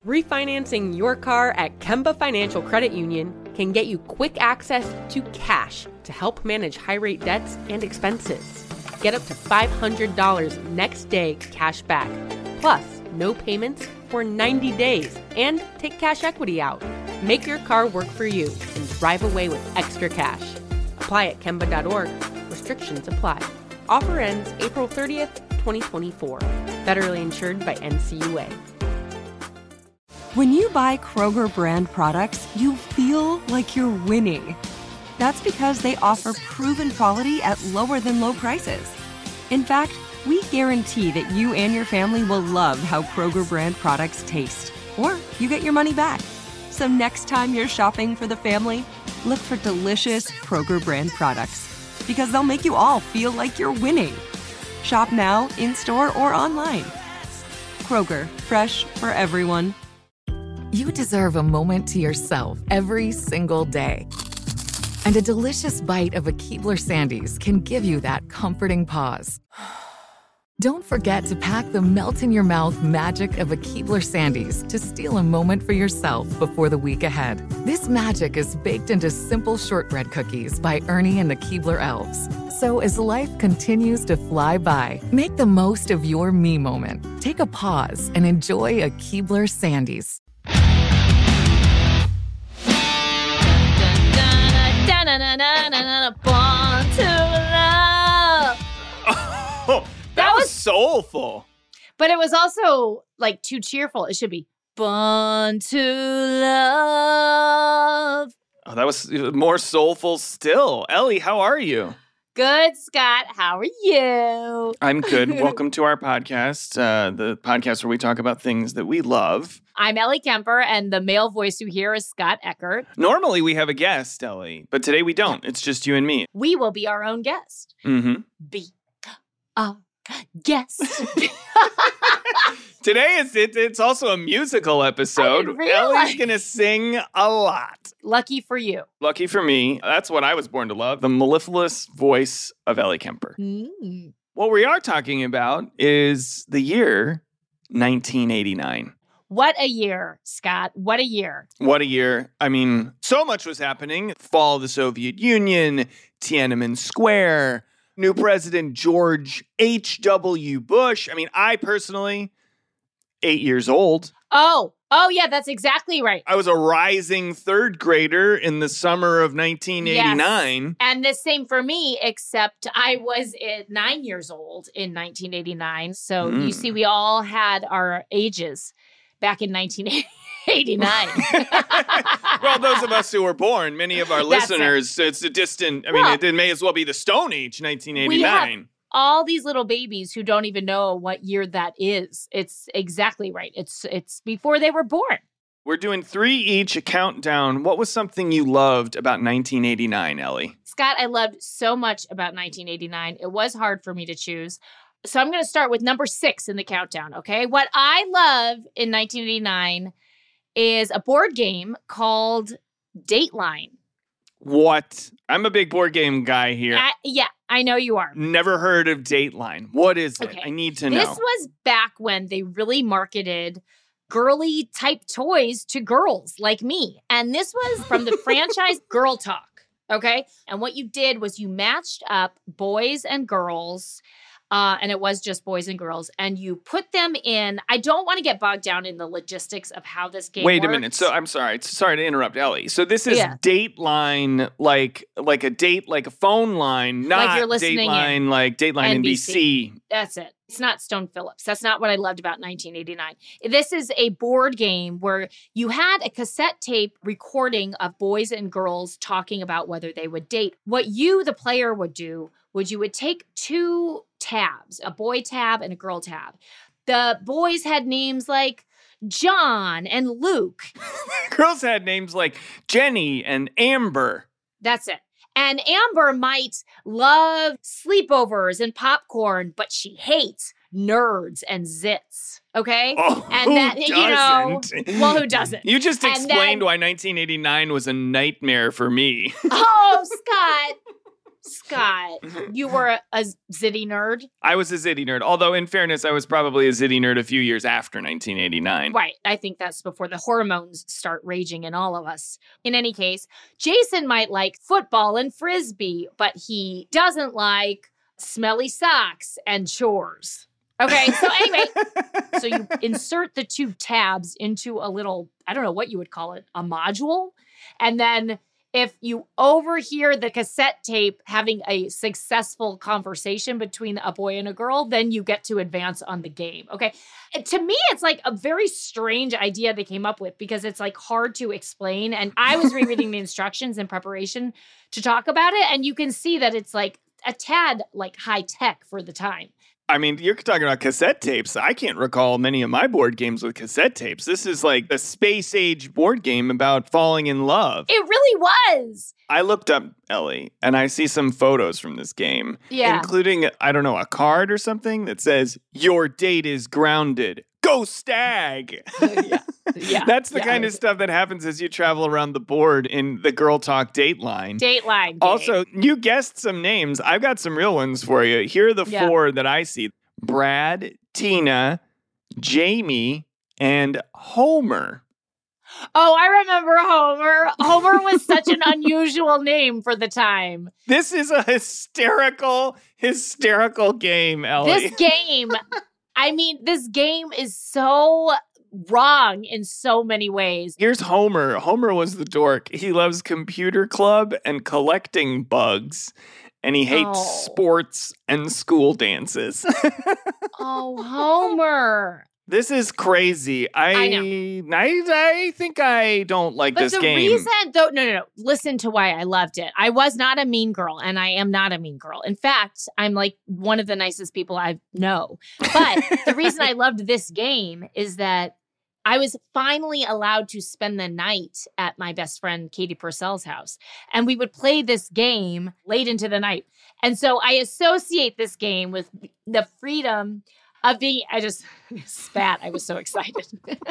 Refinancing your car at Kemba Financial Credit Union can get you quick access to cash to help manage high-rate debts and expenses. Get up to $500 next day cash back, plus no payments for 90 days, and take cash equity out. Make your car work for you and drive away with extra cash. Apply at Kemba.org. Restrictions apply. Offer ends April 30th, 2024. Federally insured by NCUA. When you buy Kroger brand products, you feel like you're winning. That's because they offer proven quality at lower than low prices. In fact, we guarantee that you and your family will love how Kroger brand products taste, or you get your money back. So next time you're shopping for the family, look for delicious Kroger brand products, because they'll make you all feel like you're winning. Shop now, in-store, or online. Kroger, fresh for everyone. You deserve a moment to yourself every single day. And a delicious bite of a Keebler Sandies can give you that comforting pause. Don't forget to pack the melt-in-your-mouth magic of a Keebler Sandies to steal a moment for yourself before the week ahead. This magic is baked into simple shortbread cookies by Ernie and the Keebler Elves. So as life continues to fly by, make the most of your me moment. Take a pause and enjoy a Keebler Sandies. Born to love. Oh, that was soulful. But it was also like too cheerful. It should be born to love. Oh, that was more soulful still. Ellie, how are you? Good, Scott. How are you? I'm good. Welcome to our podcast, the podcast where we talk about things that we love. I'm Ellie Kemper, and the male voice you hear is Scott Eckert. Normally we have a guest, Ellie, but today we don't. It's just you and me. We will be our own guest. Mm-hmm. Be our guest. Today it's also a musical episode. Ellie's going to sing a lot. Lucky for you. Lucky for me. That's what I was born to love. The mellifluous voice of Ellie Kemper. Mm. What we are talking about is the year 1989. What a year, Scott. What a year. What a year. I mean, so much was happening. Fall of the Soviet Union, Tiananmen Square, new president George H.W. Bush. I mean, I personally, 8 years old. Oh, yeah, that's exactly right. I was a rising third grader in the summer of 1989. Yes. And the same for me, except I was 9 years old in 1989. So you see, we all had our ages back in 1989. Well, those of us who were born, many of our listeners, it's a distant, it may as well be the Stone Age, 1989. We have all these little babies who don't even know what year that is. It's exactly right. It's before they were born. We're doing 3 each, a countdown. What was something you loved about 1989, Ellie? Scott, I loved so much about 1989. It was hard for me to choose. So I'm going to start with number 6 in the countdown, okay? What I love in 1989 is a board game called Dateline. What? I'm a big board game guy here. Yeah, I know you are. Never heard of Dateline. What is it? Okay. I need to know. This was back when they really marketed girly type toys to girls like me. And this was from the franchise Girl Talk, okay? And what you did was you matched up boys and girls. And it was just boys and girls. And you put them in. I don't want to get bogged down in the logistics of how this game Wait works. a minute. So I'm sorry. Sorry to interrupt, Ellie. So this is Dateline, like a date, like a phone line, not like you're listening Dateline, like Dateline NBC. That's it. It's not Stone Phillips. That's not what I loved about 1989. This is a board game where you had a cassette tape recording of boys and girls talking about whether they would date. What you, the player, would do was you would take 2 tabs, a boy tab and a girl tab. The boys had names like John and Luke. Girls had names like Jenny and Amber. That's it. And Amber might love sleepovers and popcorn, but she hates nerds and zits. Okay? Oh, and that, doesn't? Who doesn't? You just explained why 1989 was a nightmare for me. Oh, Scott. Scott, you were a Zitty nerd. I was a Zitty nerd. Although, in fairness, I was probably a Zitty nerd a few years after 1989. Right. I think that's before the hormones start raging in all of us. In any case, Jason might like football and frisbee, but he doesn't like smelly socks and chores. Okay, so anyway, so you insert the two tabs into a little, I don't know what you would call it, a module. And then if you overhear the cassette tape having a successful conversation between a boy and a girl, then you get to advance on the game. Okay. And to me, it's like a very strange idea they came up with because it's like hard to explain. And I was rereading the instructions in preparation to talk about it. And you can see that it's like a tad like high tech for the time. I mean, you're talking about cassette tapes. I can't recall many of my board games with cassette tapes. This is like a space age board game about falling in love. It really was. I looked up, Ellie, and I see some photos from this game, Yeah. including, I don't know, a card or something that says, "Your date is grounded. Go stag." Yeah. That's the kind of stuff that happens as you travel around the board in the Girl Talk Dateline. Dateline game. Also, you guessed some names. I've got some real ones for you. Here are the four that I see. Brad, Tina, Jamie, and Homer. Oh, I remember Homer. Homer was such an unusual name for the time. This is a hysterical game, Ellie. This game is so wrong in so many ways. Here's Homer. Homer was the dork. He loves computer club and collecting bugs, and he hates sports and school dances. Oh, Homer. This is crazy. I know. I think I don't like this game. But the reason, though, no. Listen to why I loved it. I was not a mean girl, and I am not a mean girl. In fact, I'm like one of the nicest people I know. But the reason I loved this game is that I was finally allowed to spend the night at my best friend Katie Purcell's house. And we would play this game late into the night. And so I associate this game with the freedom of being, I just spat. I was so excited.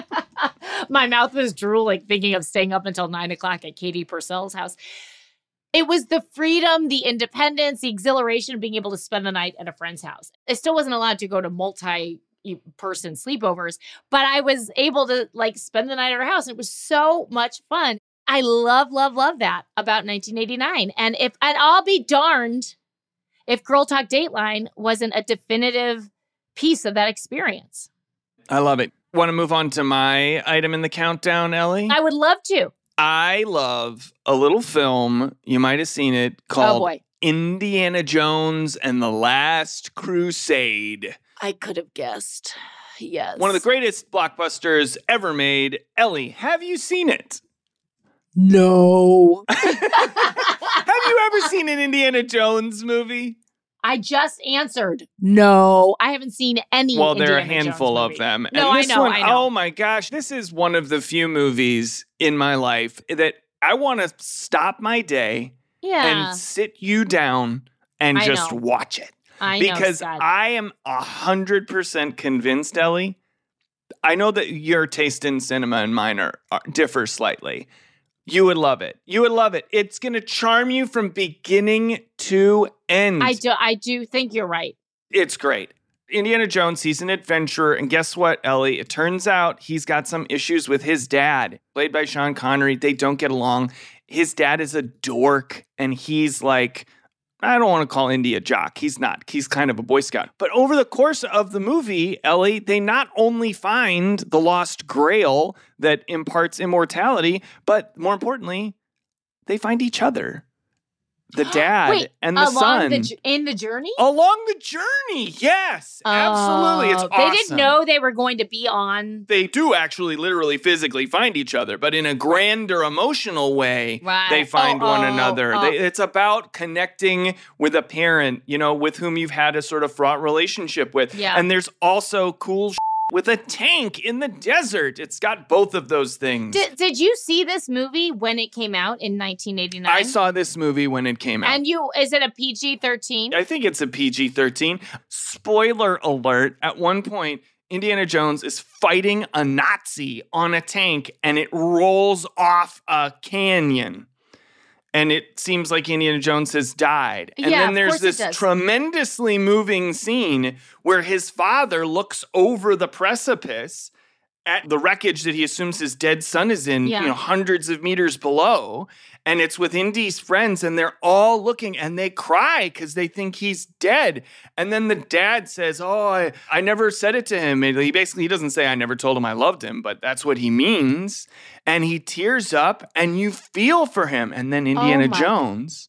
My mouth was drooling, thinking of staying up until 9 o'clock at Katie Purcell's house. It was the freedom, the independence, the exhilaration of being able to spend the night at a friend's house. I still wasn't allowed to go to multi-person sleepovers, but I was able to like spend the night at her house. And it was so much fun. I love that about 1989. And I'll be darned if Girl Talk Dateline wasn't a definitive piece of that experience. I love it. Want to move on to my item in the countdown, Ellie? I would love to. I love a little film, you might have seen it, called Indiana Jones and the Last Crusade. I could have guessed. Yes. One of the greatest blockbusters ever made. Ellie, have you seen it? No. Have you ever seen an Indiana Jones movie? I just answered no. I haven't seen any. Well, there are a Indiana handful Jones of movie. them. No, and this I know. Oh my gosh, this is one of the few movies in my life that I want to stop my day and sit you down and just watch it. Because I am 100% convinced, Ellie. I know that your taste in cinema and mine differ slightly. You would love it. You would love it. It's going to charm you from beginning to end. I do think you're right. It's great. Indiana Jones, he's an adventurer. And guess what, Ellie? It turns out he's got some issues with his dad, played by Sean Connery. They don't get along. His dad is a dork. And he's like, I don't want to call Indy a jock. He's not. He's kind of a Boy Scout. But over the course of the movie, Ellie, they not only find the lost grail that imparts immortality, but more importantly, they find each other. The dad and the son. In the journey? Along the journey, yes. Absolutely. It's awesome. They didn't know they were going to be on. They do actually literally physically find each other, but in a grander emotional way, they find one another. It's about connecting with a parent, with whom you've had a sort of fraught relationship with. Yeah. And there's also cool with a tank in the desert. It's got both of those things. Did you see this movie when it came out in 1989? I saw this movie when it came out. And is it a PG-13? I think it's a PG-13. Spoiler alert, at one point, Indiana Jones is fighting a Nazi on a tank and it rolls off a canyon. and it seems like Indiana Jones has died. And Yeah, then of there's course it this does. tremendously moving scene where his father looks over the precipice at the wreckage that he assumes his dead son is in, Yeah. hundreds of meters below. And it's with Indy's friends, and they're all looking, and they cry because they think he's dead. And then the dad says, oh, I never said it to him. And he doesn't say, I never told him I loved him, but that's what he means. And he tears up, and you feel for him. And then Indiana my- Jones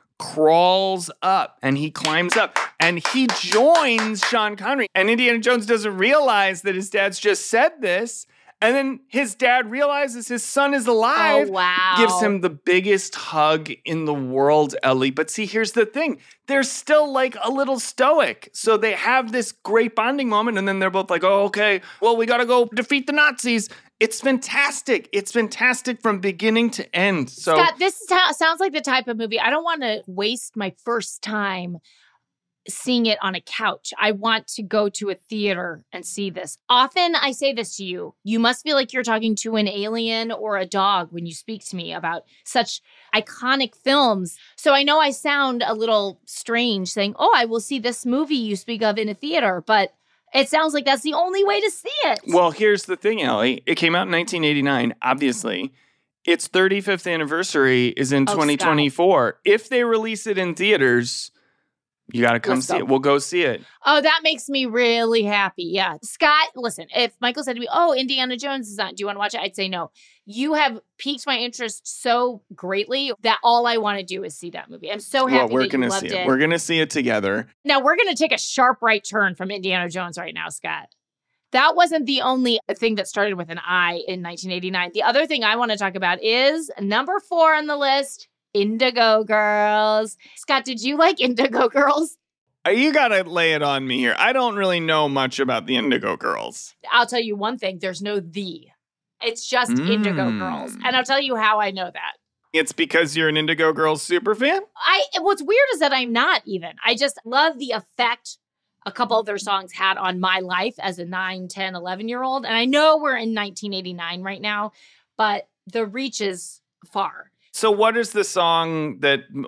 crawls up, and he climbs up, and he joins Sean Connery. And Indiana Jones doesn't realize that his dad's just said this. And then his dad realizes his son is alive. Oh, wow. Gives him the biggest hug in the world, Ellie. But see, here's the thing. They're still like a little stoic. So they have this great bonding moment. And then they're both like, oh, okay, well, we got to go defeat the Nazis. It's fantastic. It's fantastic from beginning to end. So Scott, this sounds like the type of movie. I don't want to waste my first time seeing it on a couch. I want to go to a theater and see this. Often I say this to you. You must feel like you're talking to an alien or a dog when you speak to me about such iconic films. So I know I sound a little strange saying, oh, I will see this movie you speak of in a theater, but it sounds like that's the only way to see it. Well, here's the thing, Ellie. It came out in 1989, obviously. Its 35th anniversary is in 2024. If they release it in theaters, you got to come see it. We'll go see it. Oh, that makes me really happy. Yeah. Scott, listen, if Michael said to me, oh, Indiana Jones is on, do you want to watch it? I'd say no. You have piqued my interest so greatly that all I want to do is see that movie. I'm so happy we're that you gonna loved see it. We're going to see it together. Now, we're going to take a sharp right turn from Indiana Jones right now, Scott. That wasn't the only thing that started with an I in 1989. The other thing I want to talk about is number 4 on the list, Indigo Girls. Scott, did you like Indigo Girls? You got to lay it on me here. I don't really know much about the Indigo Girls. I'll tell you one thing. There's no the. It's just Indigo Girls. And I'll tell you how I know that. It's because you're an Indigo Girls super fan? What's weird is that I'm not even. I just love the effect a couple of their songs had on my life as a 9, 10, 11-year-old. And I know we're in 1989 right now, but the reach is far. So what are the songs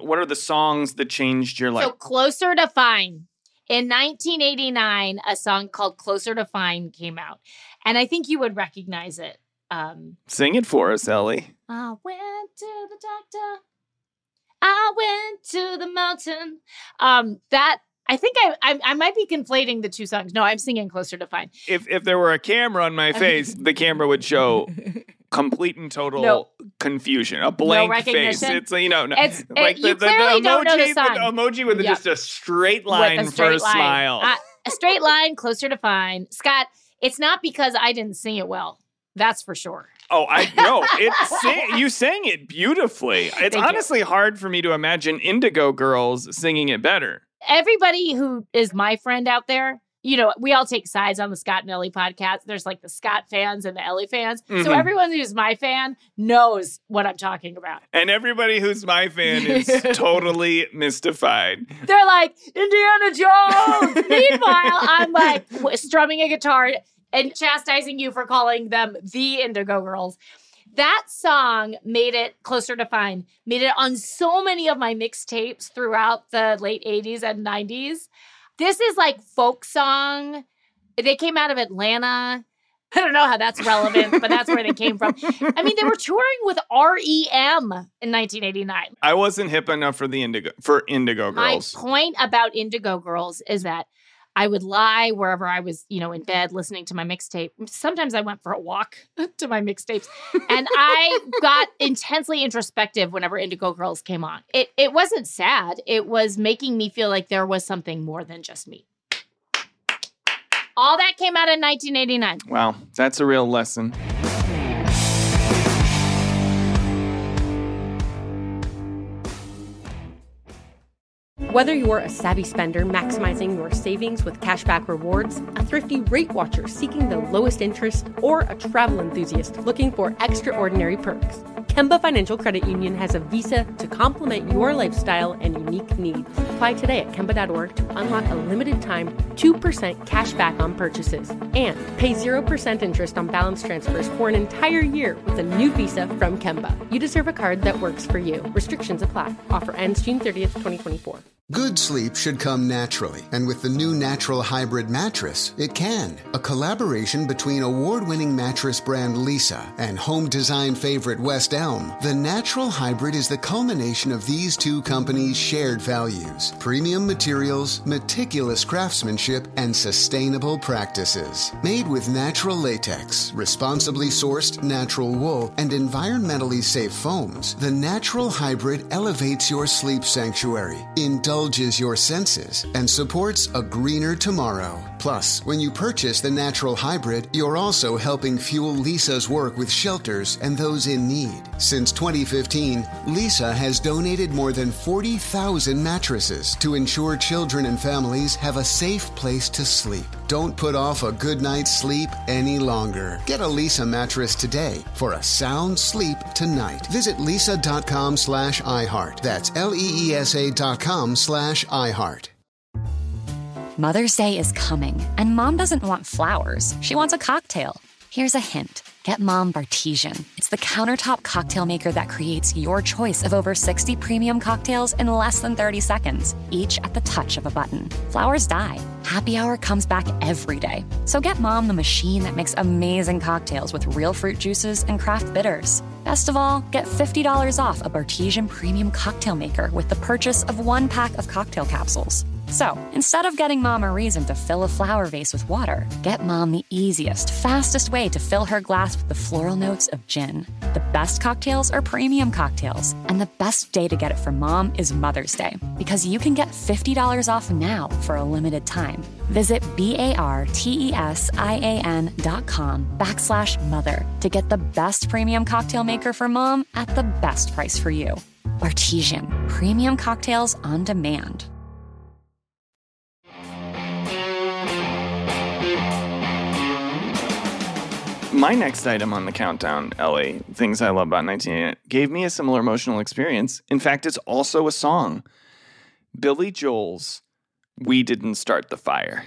that changed your life? So Closer to Fine. In 1989, a song called Closer to Fine came out. And I think you would recognize it. Sing it for us, Ellie. I went to the doctor. I went to the mountain. I think I might be conflating the two songs. No, I'm singing Closer to Fine. If there were a camera on my face, the camera would show complete and total confusion, a blank face. It's like, no. It's, like you clearly don't know the song. The emoji with just a straight line for a smile. A straight line, Closer to Fine. Scott, it's not because I didn't sing it well. That's for sure. Oh, I know. You sang it beautifully. It's honestly hard for me to imagine Indigo Girls singing it better. Everybody who is my friend out there, we all take sides on the Scott and Ellie podcast. There's like the Scott fans and the Ellie fans. Mm-hmm. So everyone who's my fan knows what I'm talking about. And everybody who's my fan is totally mystified. They're like, Indiana Jones! Meanwhile, I'm like strumming a guitar and chastising you for calling them the Indigo Girls. That song made it Closer to Fine, made it on so many of my mixtapes throughout the late 80s and 90s. This is like folk song. They came out of Atlanta. I don't know how that's relevant, but that's where they came from. I mean, they were touring with REM in 1989. I wasn't hip enough for Indigo Girls. My point about Indigo Girls is that I would lie wherever I was, in bed listening to my mixtape. Sometimes I went for a walk to my mixtapes. And I got intensely introspective whenever Indigo Girls came on. It wasn't sad. It was making me feel like there was something more than just me. All that came out in 1989. Wow, that's a real lesson. Whether you're a savvy spender maximizing your savings with cashback rewards, a thrifty rate watcher seeking the lowest interest, or a travel enthusiast looking for extraordinary perks, Kemba Financial Credit Union has a visa to complement your lifestyle and unique needs. Apply today at Kemba.org to unlock a limited time 2% cash back on purchases and pay 0% interest on balance transfers for an entire year with a new visa from Kemba. You deserve a card that works for you. Restrictions apply. Offer ends June 30th, 2024. Good sleep should come naturally, and with the new Natural Hybrid mattress, it can. A collaboration between award-winning mattress brand Leesa and home design favorite West Elm, the Natural Hybrid is the culmination of these two companies' shared values: premium materials, meticulous craftsmanship, and sustainable practices. Made with natural latex, responsibly sourced natural wool, and environmentally safe foams, the Natural Hybrid elevates your sleep sanctuary, indulges your senses, and supports a greener tomorrow. Plus, when you purchase the Natural Hybrid, you're also helping fuel Leesa's work with shelters and those in need. Since 2015, Leesa has donated more than 40,000 mattresses to ensure children and families have a safe place to sleep. Don't put off a good night's sleep any longer. Get a Leesa mattress today for a sound sleep tonight. Visit leesa.com/iHeart. That's LEESA.com/iHeart. Mother's Day is coming, and Mom doesn't want flowers. She wants a cocktail. Here's a hint. Get Mom Bartesian. It's the countertop cocktail maker that creates your choice of over 60 premium cocktails in less than 30 seconds, each at the touch of a button. Flowers die. Happy Hour comes back every day. So get Mom the machine that makes amazing cocktails with real fruit juices and craft bitters. Best of all, get $50 off a Bartesian premium cocktail maker with the purchase of 1 pack of cocktail capsules. So, instead of getting Mom a reason to fill a flower vase with water, get Mom the easiest, fastest way to fill her glass with the floral notes of gin. The best cocktails are premium cocktails, and the best day to get it for Mom is Mother's Day, because you can get $50 off now for a limited time. Visit BARTESIAN.com/mother to get the best premium cocktail maker for Mom at the best price for you. Bartesian, premium cocktails on demand. My next item on the countdown, Ellie, things I love about 1988, gave me a similar emotional experience. In fact, it's also a song. Billy Joel's We Didn't Start the Fire.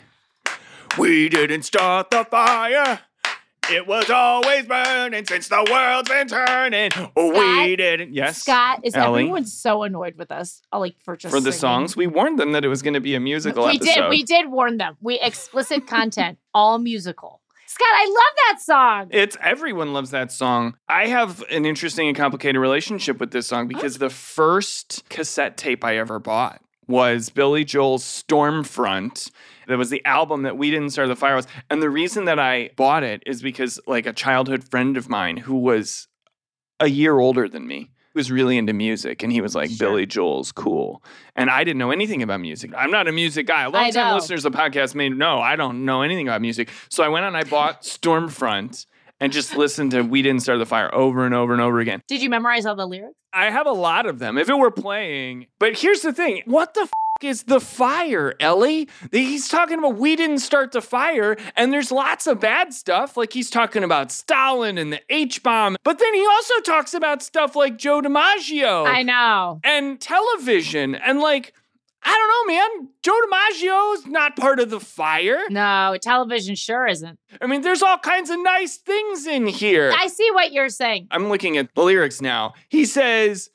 We didn't start the fire. It was always burning since the world's been turning. We didn't. Yes, Scott, is Ellie? everyone so annoyed with us? For the singing. songs? We warned them that it was going to be a musical episode. We did warn them. We explicit content, all musical. Scott, I love that song. Everyone loves that song. I have an interesting and complicated relationship with this song because the first cassette tape I ever bought was Billy Joel's Stormfront. That was the album that We Didn't Start the Fire was. And the reason that I bought it is because like a childhood friend of mine who was a year older than me was really into music, and he was like, sure, Billy Joel's cool. And I didn't know anything about music. I'm not a music guy. Long-time listeners of the podcast may know I don't know anything about music. So I went out and I bought Stormfront and just listened to We Didn't Start the Fire over and over and over again. Did you memorize all the lyrics? I have a lot of them, if it were playing. But here's the thing. What the is the fire, Ellie? He's talking about we didn't start the fire, and there's lots of bad stuff. Like he's talking about Stalin and the H-bomb. But then he also talks about stuff like Joe DiMaggio. I know. And television. And like, I don't know, man. Joe DiMaggio's not part of the fire. No, television sure isn't. I mean, there's all kinds of nice things in here. I see what you're saying. I'm looking at the lyrics now. He says,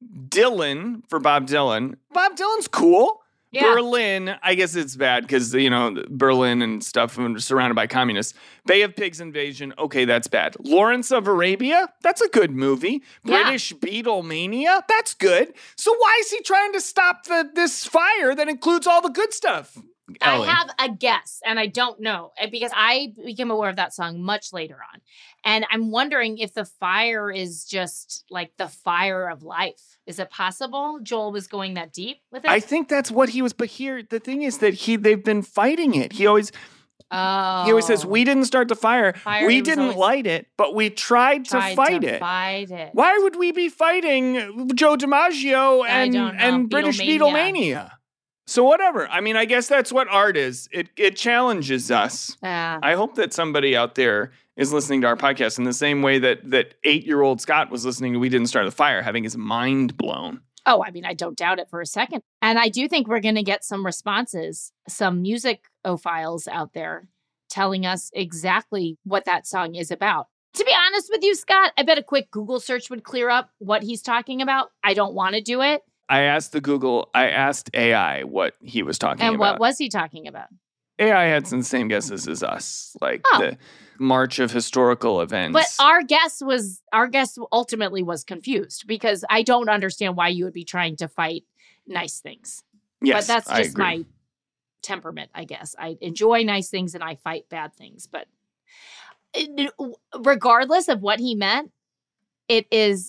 Dylan, for Bob Dylan. Bob Dylan's cool. Yeah. Berlin, I guess it's bad because, Berlin and stuff surrounded by communists. Bay of Pigs invasion, okay, that's bad. Lawrence of Arabia, that's a good movie. British Beatlemania, that's good. So why is he trying to stop this fire that includes all the good stuff? Ellie. I have a guess, and I don't know, because I became aware of that song much later on. And I'm wondering if the fire is just like the fire of life. Is it possible Joel was going that deep with it? I think that's what he was. But here, the thing is that they've been fighting it. He always says, we didn't start the fire. We didn't light it, but we tried to fight it. Why would we be fighting Joe DiMaggio and British Beatlemania? So whatever. I mean, I guess that's what art is. It challenges us. I hope that somebody out there is listening to our podcast in the same way that 8-year-old Scott was listening to We Didn't Start the Fire, having his mind blown. Oh, I mean, I don't doubt it for a second. And I do think we're going to get some responses, some musicophiles out there telling us exactly what that song is about. To be honest with you, Scott, I bet a quick Google search would clear up what he's talking about. I don't want to do it. I asked AI what he was talking about. And what was he talking about? AI had some same guesses as us, like the march of historical events. But our guess ultimately was confused because I don't understand why you would be trying to fight nice things. Yes, but that's I just agree. my temperament, I guess. I enjoy nice things and I fight bad things. But regardless of what he meant, it is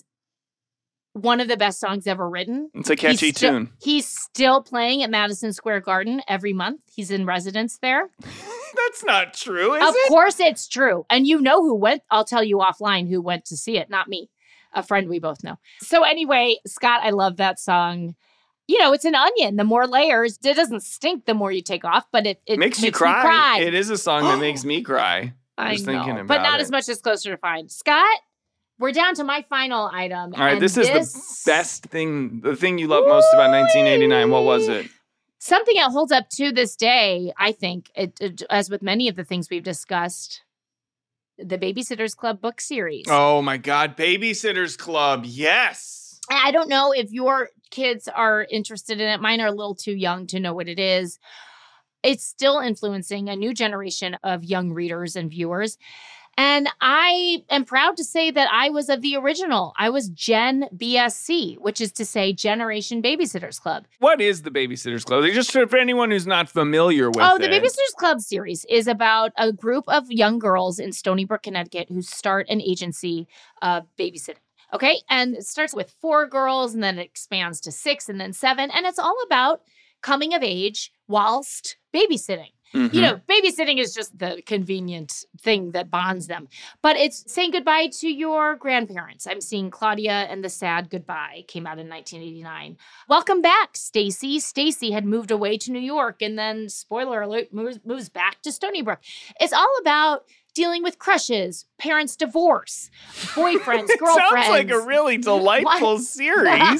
one of the best songs ever written. It's a catchy tune. He's still playing at Madison Square Garden every month. He's in residence there. That's not true, is Of it? course it's true. And you know who went. I'll tell you offline who went to see it, not me. A friend we both know. So anyway, Scott, I love that song. You know, it's an onion. The more layers, it doesn't stink the more you take off, but it makes you cry. It is a song that makes me cry. I Just know, thinking about but not it. as much as Closer to Fine. Scott, we're down to my final item. All right, and this is the best thing, the thing you love most about 1989. What was it? Something that holds up to this day, I think, as with many of the things we've discussed, the Babysitter's Club book series. Oh my God, Babysitter's Club, yes. I don't know if your kids are interested in it. Mine are a little too young to know what it is. It's still influencing a new generation of young readers and viewers. And I am proud to say that I was of the original. I was Gen BSC, which is to say Generation Babysitters Club. What is the Babysitter's Club? Just for anyone who's not familiar with it. The Babysitters Club series is about a group of young girls in Stony Brook, Connecticut, who start an agency of babysitting. Okay, and it starts with 4 girls, and then it expands to 6, and then 7, and it's all about coming of age whilst babysitting. Mm-hmm. You know, babysitting is just the convenient thing that bonds them. But it's saying goodbye to your grandparents. I'm seeing Claudia and the Sad Goodbye came out in 1989. Welcome back, Stacy. Stacy had moved away to New York and then, spoiler alert, moves back to Stony Brook. It's all about dealing with crushes, parents' divorce, boyfriends, girlfriends. Sounds like a really delightful series.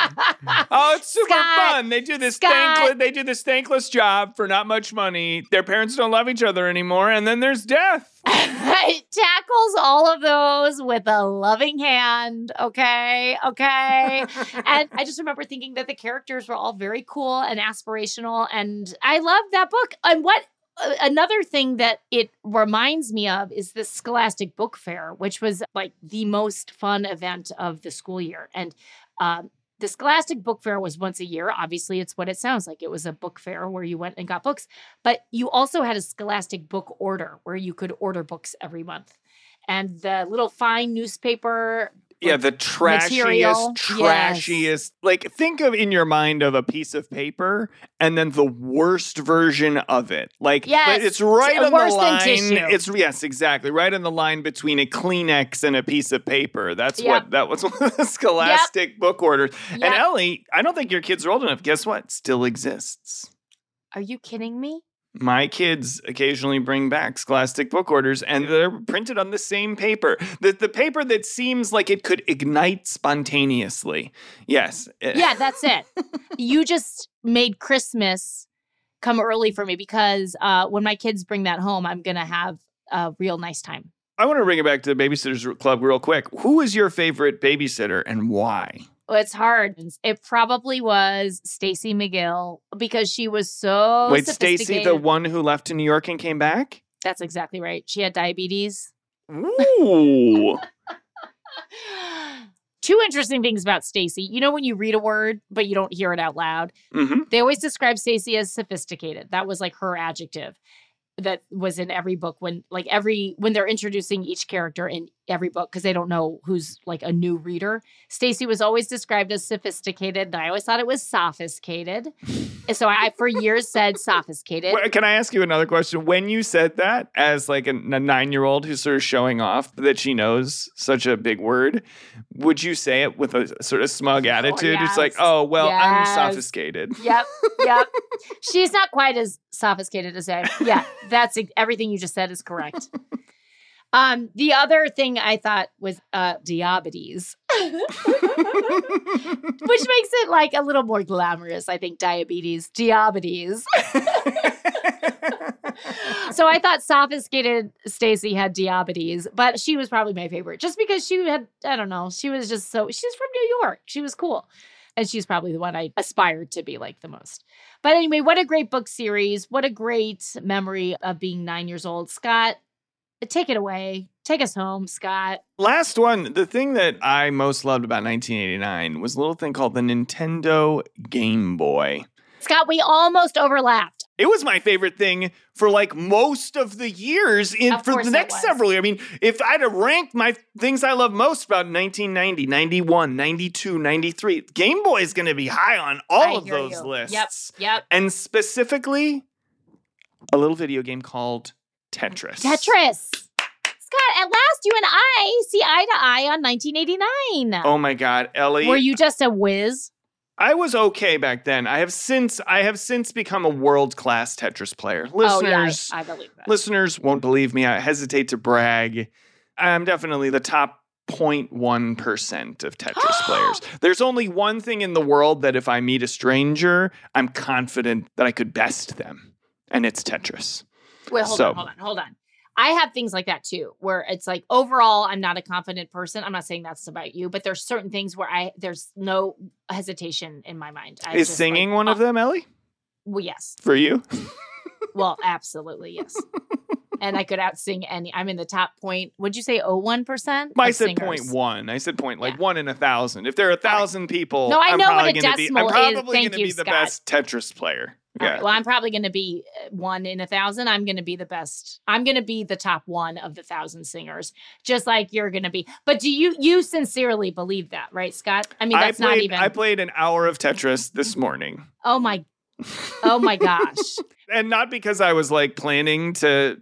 Oh, it's super fun. They do this thankless job for not much money. Their parents don't love each other anymore, and then there's death. It tackles all of those with a loving hand. Okay. And I just remember thinking that the characters were all very cool and aspirational, and I love that book. And another thing that it reminds me of is the Scholastic Book Fair, which was like the most fun event of the school year. And the Scholastic Book Fair was once a year. Obviously, it's what it sounds like. It was a book fair where you went and got books. But you also had a Scholastic Book Order where you could order books every month. And the little fine newspaper. Yeah, the trashiest. Yes. Like, think of in your mind of a piece of paper and then the worst version of it. Like, yes, it's right on worse the than line. tissue. Yes, exactly. Right on the line between a Kleenex and a piece of paper. That was one of the Scholastic book orders. Yep. And Ellie, I don't think your kids are old enough. Guess what? Still exists. Are you kidding me? My kids occasionally bring back Scholastic book orders, and they're printed on the same paper. The paper that seems like it could ignite spontaneously. Yes. Yeah, that's it. You just made Christmas come early for me because when my kids bring that home, I'm going to have a real nice time. I want to bring it back to the Babysitters Club real quick. Who is your favorite babysitter and why? Well, it's hard. It probably was Stacey McGill because she was so Wait, sophisticated. Stacey, the one who left to New York and came back? That's exactly right. She had diabetes. Ooh. 2 interesting things about Stacey. You know when you read a word, but you don't hear it out loud? Mm-hmm. They always describe Stacey as sophisticated. That was like her adjective that was in every book when they're introducing each character in every book because they don't know who's like a new reader. Stacy was always described as sophisticated, and I always thought it was sophisticated. And so I, for years, said sophisticated. Can I ask you another question? When you said that as like a 9-year-old who's sort of showing off that she knows such a big word, would you say it with a sort of smug attitude? Yes. It's like, oh, well, I'm Yes. sophisticated. Yep. She's not quite as sophisticated as I am. Yeah, that's everything you just said is correct. The other thing I thought was diabetes, which makes it like a little more glamorous. I think diabetes. So I thought sophisticated Stacy had diabetes, but she was probably my favorite just because she had, I don't know, she was just so, she's from New York. She was cool. And she's probably the one I aspired to be like the most. But anyway, what a great book series. What a great memory of being 9 years old. Scott, take it away. Take us home, Scott. Last one. The thing that I most loved about 1989 was a little thing called the Nintendo Game Boy. Scott, we almost overlapped. It was my favorite thing for like most of the years for the next several years. I mean, if I had to rank my things I love most about 1990, 91, 92, 93, Game Boy is going to be high on all of those lists. Yep. And specifically, a little video game called Tetris. Scott, at last you and I see eye to eye on 1989. Oh my God, Ellie. Were you just a whiz? I was okay back then. I have since become a world-class Tetris player. Listeners, I believe that. Listeners won't believe me. I hesitate to brag. I'm definitely the top 0.1% of Tetris players. There's only one thing in the world that if I meet a stranger, I'm confident that I could best them, and it's Tetris. Wait, hold on. I have things like that too, where it's like overall, I'm not a confident person. I'm not saying that's about you, but there's certain things where there's no hesitation in my mind. Is singing one of them, Ellie? Well, yes. For you? Well, absolutely, yes. And I could out-sing any. I'm in the top point. Would you say 0.1%? I said 0.1. I said 1 in 1,000. If there are 1,000 people, no, I know I'm what a decimal is. probably going Thank to you, be the Scott. best Tetris player. Yeah. Right, well, I'm probably going to be 1 in 1,000. I'm going to be the best. I'm going to be the top 1 of the 1,000 singers, just like you're going to be. But do you sincerely believe that, right, Scott? I mean, that's not even. I played an hour of Tetris this morning. Oh my gosh. And not because I was like planning to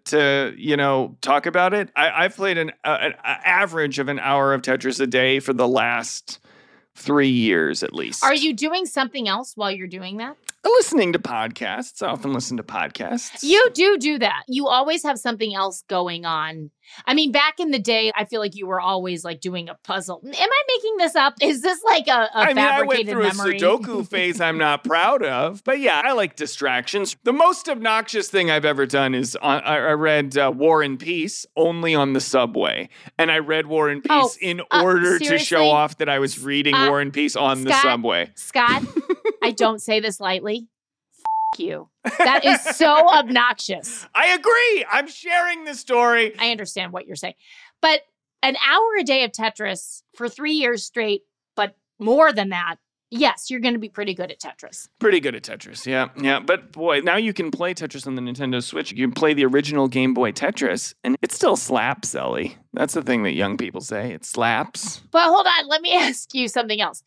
talk about it. I've played an average of an hour of Tetris a day for the last 3 years at least. Are you doing something else while you're doing that? Listening to podcasts. I often listen to podcasts. You do that. You always have something else going on. I mean, back in the day, I feel like you were always like doing a puzzle. Am I making this up? Is this like a fabricated I went through memory? a Sudoku phase I'm not proud of. But yeah, I like distractions. The most obnoxious thing I've ever done is I read War and Peace only on the subway. And I read War and Peace in order to show off that I was reading War and Peace on the subway. Scott, I don't say this lightly. You. That is so obnoxious. I agree. I'm sharing the story. I understand what you're saying. But an hour a day of Tetris for 3 years straight, but more than that, yes, you're going to be pretty good at Tetris. Pretty good at Tetris, yeah. But boy, now you can play Tetris on the Nintendo Switch. You can play the original Game Boy Tetris, and it still slaps, Ellie. That's the thing that young people say. It slaps. But hold on. Let me ask you something else.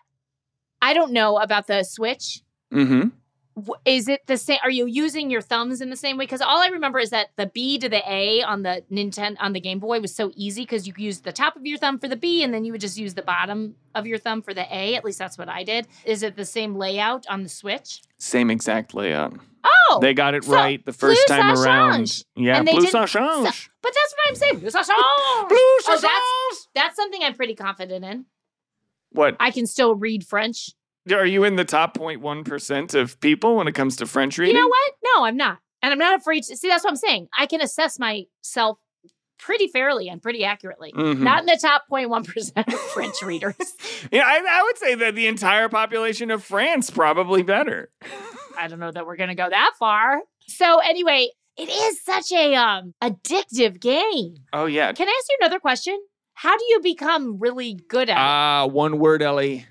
I don't know about the Switch. Mm-hmm. Is it the same? Are you using your thumbs in the same way? Because all I remember is that the B to the A on the Game Boy was so easy because you could use the top of your thumb for the B and then you would just use the bottom of your thumb for the A. At least that's what I did. Is it the same layout on the Switch? Same exact layout. Oh, they got it right the first time around. Yeah, and Bleu ça change. But that's what I'm saying. Bleu ça change. Bleu ça change. That's something I'm pretty confident in. What? I can still read French. Are you in the top 0.1% of people when it comes to French reading? You know what? No, I'm not. And I'm not afraid to. See, that's what I'm saying. I can assess myself pretty fairly and pretty accurately. Mm-hmm. Not in the top 0.1% of French readers. Yeah, I would say that the entire population of France probably better. I don't know that we're going to go that far. So anyway, it is such a addictive game. Oh, yeah. Can I ask you another question? How do you become really good at it? One word, Ellie.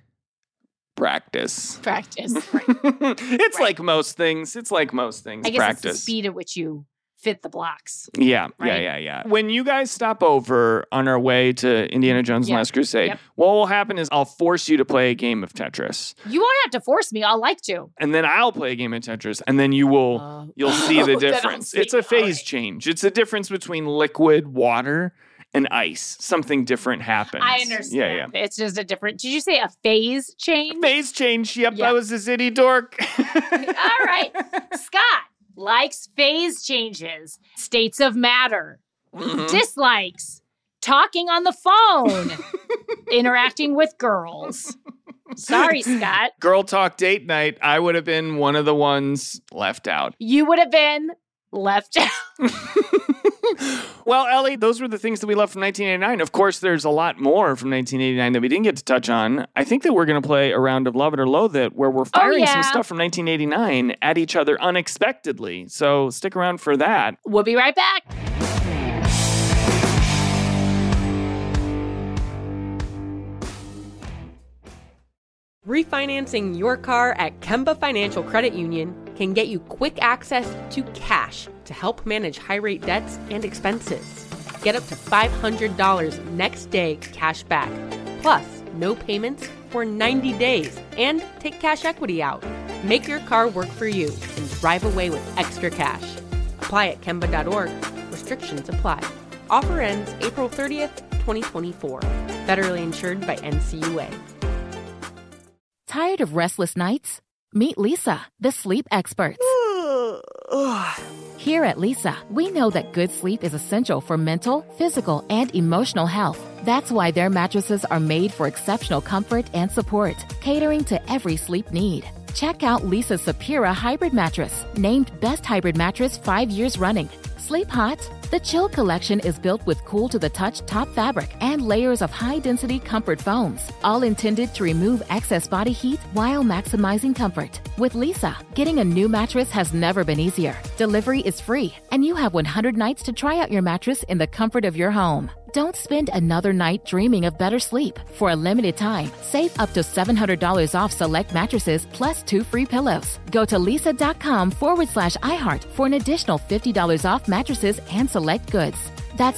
Practice. Right. It's like most things. I guess practice. It's the speed at which you fit the blocks. Yeah, right? yeah. When you guys stop over on our way to Indiana Jones and Last Crusade, what will happen is I'll force you to play a game of Tetris. You won't have to force me. I'll like to. And then I'll play a game of Tetris, and then you'll see the difference. It's a phase change. It's a difference between liquid, water, and ice. Something different happens. I understand. Yeah. It's just a different... Did you say a phase change? Phase change. Yep, I was a city dork. All right. Scott likes phase changes, states of matter, dislikes, talking on the phone, interacting with girls. Sorry, Scott. Girl talk date night, I would have been one of the ones left out. You would have been left out. Well, Ellie, those were the things that we left from 1989. Of course, there's a lot more from 1989 that we didn't get to touch on. I think that we're going to play a round of Love It or Loathe It, where we're firing some stuff from 1989 at each other unexpectedly. So stick around for that. We'll be right back. Refinancing your car at Kemba Financial Credit Union can get you quick access to cash to help manage high-rate debts and expenses. Get up to $500 next day cash back, plus no payments for 90 days, and take cash equity out. Make your car work for you and drive away with extra cash. Apply at Kemba.org. Restrictions apply. Offer ends April 30th, 2024. Federally insured by NCUA. Tired of restless nights? Meet Leesa, the sleep experts. Here at Leesa, we know that good sleep is essential for mental, physical, and emotional health. That's why their mattresses are made for exceptional comfort and support, catering to every sleep need. Check out Leesa's Sapira Hybrid Mattress, named Best Hybrid Mattress 5 years running. Sleep hot? The Chill Collection is built with cool-to-the-touch top fabric and layers of high-density comfort foams, all intended to remove excess body heat while maximizing comfort. With Leesa, getting a new mattress has never been easier. Delivery is free, and you have 100 nights to try out your mattress in the comfort of your home. Don't spend another night dreaming of better sleep. For a limited time, save up to $700 off select mattresses plus 2 free pillows. Go to leesa.com/iHeart for an additional $50 off mattresses and select goods. That's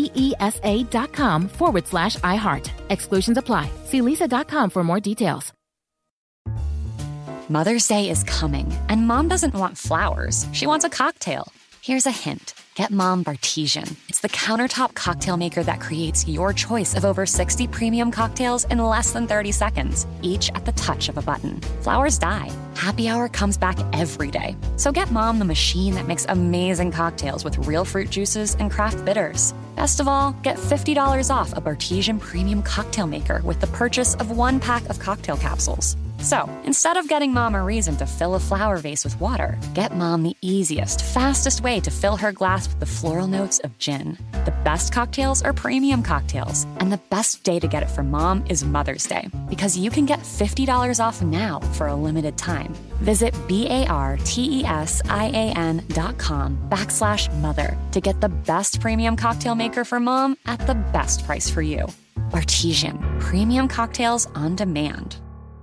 LEESA.com/iHeart. Exclusions apply. See leesa.com for more details. Mother's Day is coming, and Mom doesn't want flowers. She wants a cocktail. Here's a hint. Get Mom Bartesian. It's the countertop cocktail maker that creates your choice of over 60 premium cocktails in less than 30 seconds, each at the touch of a button. Flowers die. Happy Hour comes back every day. So get Mom the machine that makes amazing cocktails with real fruit juices and craft bitters. Best of all, get $50 off a Bartesian premium cocktail maker with the purchase of 1 pack of cocktail capsules. So, instead of getting Mom a reason to fill a flower vase with water, get Mom the easiest, fastest way to fill her glass with the floral notes of gin. The best cocktails are premium cocktails, and the best day to get it for Mom is Mother's Day, because you can get $50 off now for a limited time. Visit BARTESIAN.com/mother to get the best premium cocktail maker for Mom at the best price for you. Bartesian, premium cocktails on demand.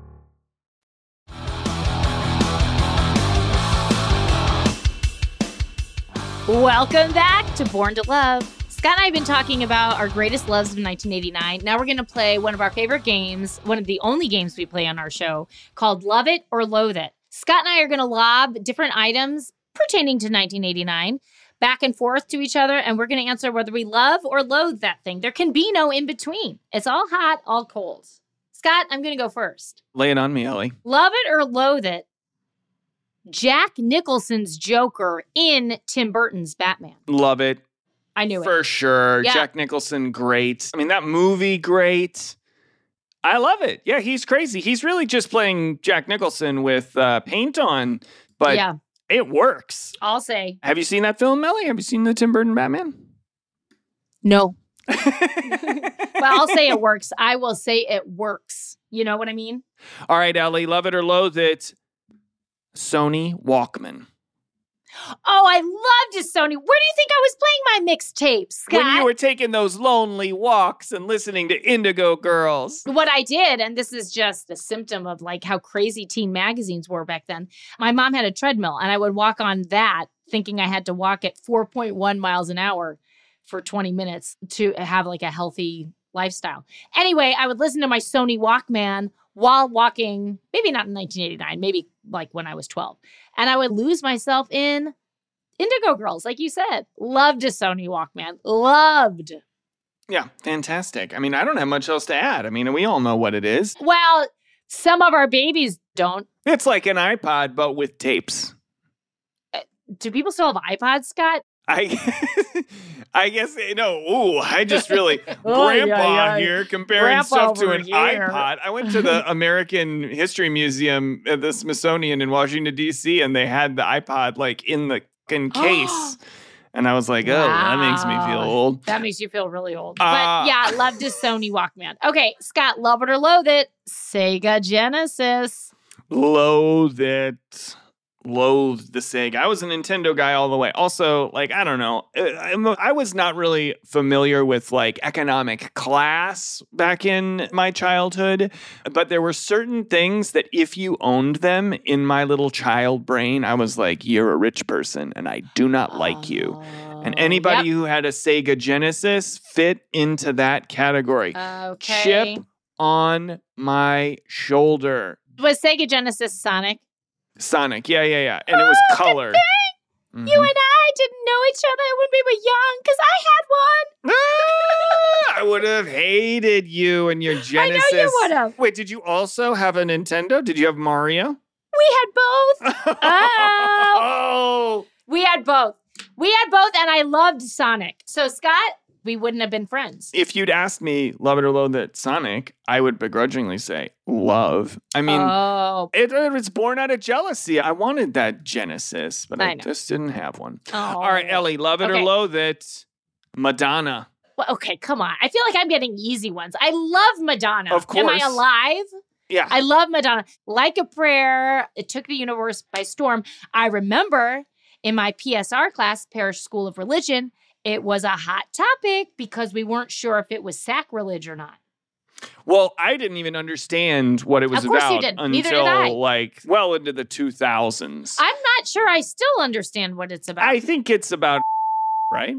Welcome back to Born to Love. Scott and I have been talking about our greatest loves of 1989. Now we're going to play one of our favorite games, one of the only games we play on our show, called Love It or Loathe It. Scott and I are going to lob different items pertaining to 1989 back and forth to each other, and we're going to answer whether we love or loathe that thing. There can be no in between. It's all hot, all cold. Scott, I'm going to go first. Lay it on me, Ellie. Love it or loathe it, Jack Nicholson's Joker in Tim Burton's Batman. Love it. I knew it. For sure. Yeah. Jack Nicholson, great. I mean, that movie, great. I love it. Yeah, he's crazy. He's really just playing Jack Nicholson with paint on, but it works. I'll say. Have you seen that film, Melly? Have you seen the Tim Burton Batman? No. Well, I'll say it works. I will say it works. You know what I mean? All right, Ellie, love it or loathe it. Sony Walkman. Oh, I loved a Sony. Where do you think I was playing my mixtapes, Scott? When you were taking those lonely walks and listening to Indigo Girls. What I did, and this is just a symptom of like how crazy teen magazines were back then. My mom had a treadmill, and I would walk on that thinking I had to walk at 4.1 miles an hour for 20 minutes to have like a healthy lifestyle. Anyway, I would listen to my Sony Walkman while walking, maybe not in 1989, maybe like when I was 12. And I would lose myself in Indigo Girls, like you said. Loved a Sony Walkman. Loved. Yeah, fantastic. I mean, I don't have much else to add. I mean, we all know what it is. Well, some of our babies don't. It's like an iPod, but with tapes. Do people still have iPods, Scott? I guess, I just really, Grandpa here comparing Grandpa stuff to over an here. iPod. I went to the American History Museum at the Smithsonian in Washington, D.C., and they had the iPod like in the fucking case. And I was like, oh, that makes me feel old. That makes you feel really old. But yeah, loved his Sony Walkman. Okay, Scott, love it or loathe it? Sega Genesis. Loathe it. Loathed the Sega. I was a Nintendo guy all the way. Also, like, I don't know. I was not really familiar with like economic class back in my childhood, but there were certain things that if you owned them in my little child brain, I was like, you're a rich person and I do not like you. And anybody who had a Sega Genesis fit into that category. Okay. Chip on my shoulder. Was Sega Genesis Sonic? Sonic, yeah. And it was color. Mm-hmm. You and I didn't know each other when we were young because I had one. I would have hated you and your Genesis. I know you would have. Wait, did you also have a Nintendo? Did you have Mario? We had both. Oh. We had both. And I loved Sonic. So, Scott, we wouldn't have been friends. If you'd asked me, love it or loathe it, Sonic, I would begrudgingly say love. I mean, it's born out of jealousy. I wanted that Genesis, but I just didn't have one. Oh. All right, Ellie, love it or loathe it, Madonna. Well, okay, come on. I feel like I'm getting easy ones. I love Madonna. Of course. Am I alive? Yeah. I love Madonna. Like a Prayer. It took the universe by storm. I remember in my PSR class, Parish School of Religion, it was a hot topic because we weren't sure if it was sacrilege or not. Well, I didn't even understand what it was about until like well into the 2000s. I'm not sure I still understand what it's about. I think it's about right?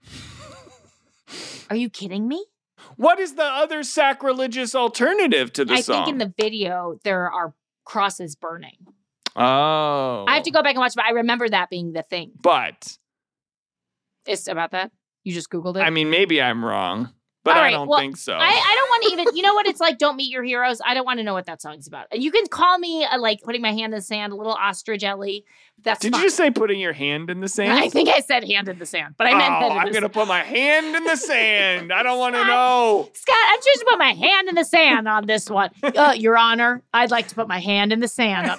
Are you kidding me? What is the other sacrilegious alternative to the song? I think in the video there are crosses burning. Oh. I have to go back and watch, but I remember that being the thing. But it's about that? You just Googled it? I mean, maybe I'm wrong, but I don't think so. I don't want to even, you know what it's like, Don't Meet Your Heroes? I don't want to know what that song's about. You can call me like putting my hand in the sand, a little ostrich Ellie. That's Did fine. you just say putting your hand in the sand? I think I said hand in the sand, but I meant head in the sand. I'm going to put my hand in the sand. I don't want to know. Scott, I'm choosing to put my hand in the sand on this one. Your Honor, I'd like to put my hand in the sand.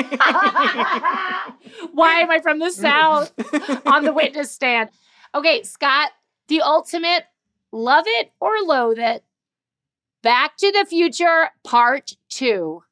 Why am I from the South on the witness stand? Okay, Scott, the ultimate love it or loathe it. Back to the Future Part 2.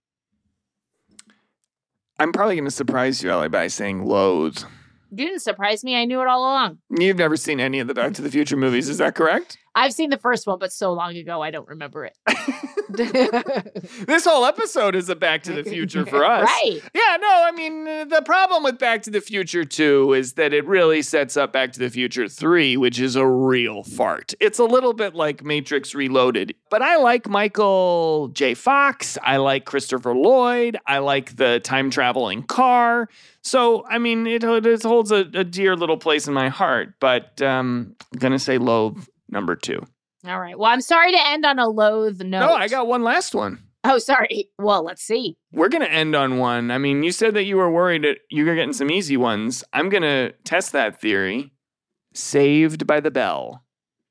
I'm probably going to surprise you, Ellie, by saying loathe. You didn't surprise me. I knew it all along. You've never seen any of the Back to the Future movies. Is that correct? I've seen the first one, but so long ago, I don't remember it. This whole episode is a Back to the Future for us. Right. Yeah, no, I mean, the problem with Back to the Future 2 is that it really sets up Back to the Future 3, which is a real fart. It's a little bit like Matrix Reloaded. But I like Michael J. Fox. I like Christopher Lloyd. I like the time-traveling car. So, I mean, it holds a dear little place in my heart. But I'm going to say loathe number 2. All right. Well, I'm sorry to end on a loathe note. No, I got one last one. Oh, sorry. Well, let's see. We're going to end on one. I mean, you said that you were worried that you were getting some easy ones. I'm going to test that theory. Saved by the Bell.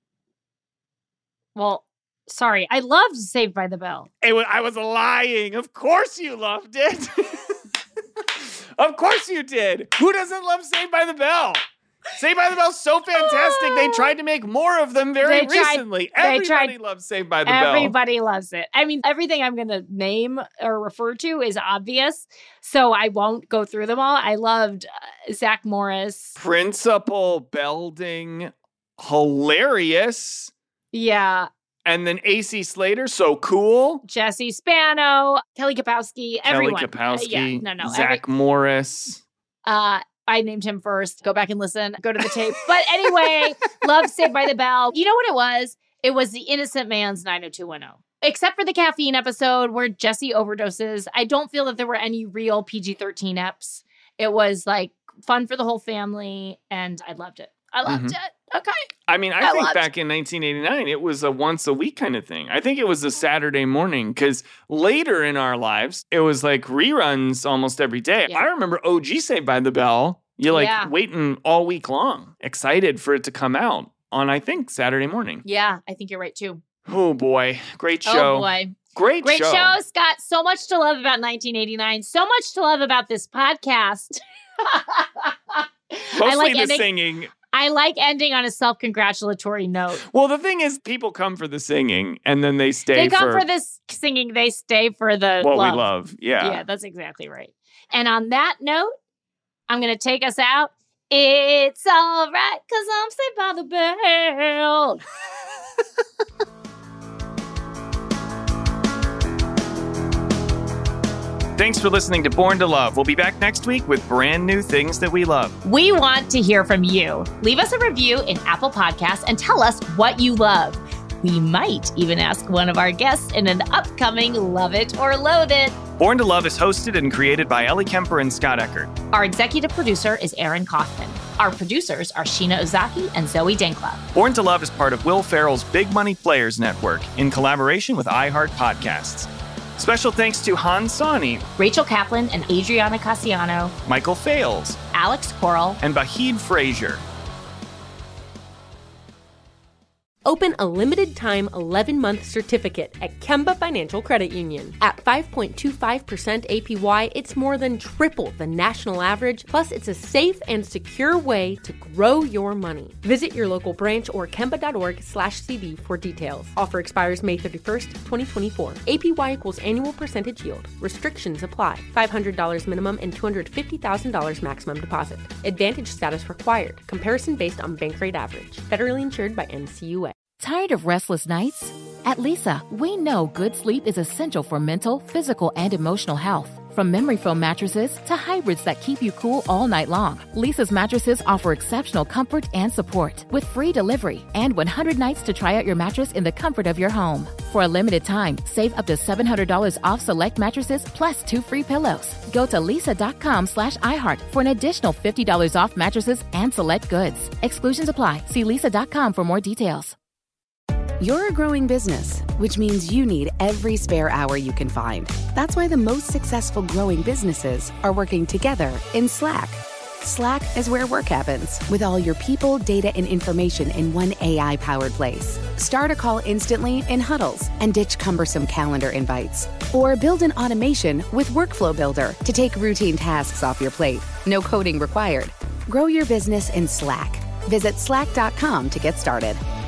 Well, sorry. I loved Saved by the Bell. I was lying. Of course you loved it. Of course you did. Who doesn't love Saved by the Bell? Saved by the Bell's so fantastic. They tried to make more of them very recently. Everybody loves Saved by the Bell. Everybody loves it. I mean, everything I'm going to name or refer to is obvious, so I won't go through them all. I loved Zach Morris. Principal Belding, hilarious. Yeah. And then AC Slater, so cool. Jesse Spano, Kelly Kapowski, everyone. Kelly Kapowski, No. Zach Morris. All I named him first. Go back and listen. Go to the tape. But anyway, love Saved by the Bell. You know what it was? It was the innocent man's 90210. Except for the caffeine episode where Jesse overdoses, I don't feel that there were any real PG-13 eps. It was like fun for the whole family, and I loved it. I loved it. Okay. I mean, I think back in 1989, it was a once a week kind of thing. I think it was a Saturday morning because later in our lives, it was like reruns almost every day. Yeah. I remember OG Saved by the Bell. You're like waiting all week long, excited for it to come out on, I think, Saturday morning. Yeah, I think you're right too. Oh, boy. Great show. Oh, boy. Great show, Scott. So much to love about 1989. So much to love about this podcast. Mostly the singing. I like ending on a self-congratulatory note. Well, the thing is, people come for the singing, and then they stay They come for this singing. They stay for the what we love. Yeah. Yeah, that's exactly right. And on that note, I'm going to take us out. It's all right, because I'm Saved by the Bell. Thanks for listening to Born to Love. We'll be back next week with brand new things that we love. We want to hear from you. Leave us a review in Apple Podcasts and tell us what you love. We might even ask one of our guests in an upcoming Love It or Loathe It. Born to Love is hosted and created by Ellie Kemper and Scott Eckert. Our executive producer is Aaron Kaufman. Our producers are Sheena Ozaki and Zoe Denkla. Born to Love is part of Will Ferrell's Big Money Players Network in collaboration with iHeart Podcasts. Special thanks to Hans Sani, Rachel Kaplan and Adriana Cassiano, Michael Fales, Alex Coral, and Bahid Frazier. Open a limited-time 11-month certificate at Kemba Financial Credit Union. At 5.25% APY, it's more than triple the national average, plus it's a safe and secure way to grow your money. Visit your local branch or kemba.org/CD for details. Offer expires May 31st, 2024. APY equals annual percentage yield. Restrictions apply. $500 minimum and $250,000 maximum deposit. Advantage status required. Comparison based on bank rate average. Federally insured by NCUA. Tired of restless nights? At Leesa, we know good sleep is essential for mental, physical, and emotional health. From memory foam mattresses to hybrids that keep you cool all night long, Leesa's mattresses offer exceptional comfort and support with free delivery and 100 nights to try out your mattress in the comfort of your home. For a limited time, save up to $700 off select mattresses plus 2 free pillows. Go to leesa.com/iHeart for an additional $50 off mattresses and select goods. Exclusions apply. See leesa.com for more details. You're a growing business, which means you need every spare hour you can find. That's why the most successful growing businesses are working together in Slack. Slack is where work happens, with all your people, data, and information in one AI-powered place. Start a call instantly in huddles and ditch cumbersome calendar invites. Or build an automation with Workflow Builder to take routine tasks off your plate. No coding required. Grow your business in Slack. Visit slack.com to get started.